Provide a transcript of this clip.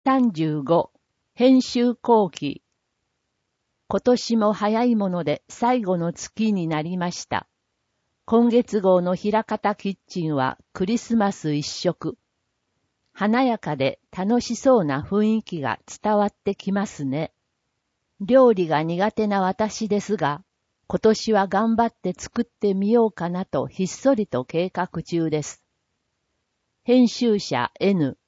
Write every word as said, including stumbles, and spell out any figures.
さんじゅうご、編集後期。今年も早いもので最後の月になりました。今月号の平方キッチンはクリスマス一色。華やかで楽しそうな雰囲気が伝わってきますね。料理が苦手な私ですが、今年は頑張って作ってみようかなとひっそりと計画中です。編集者 N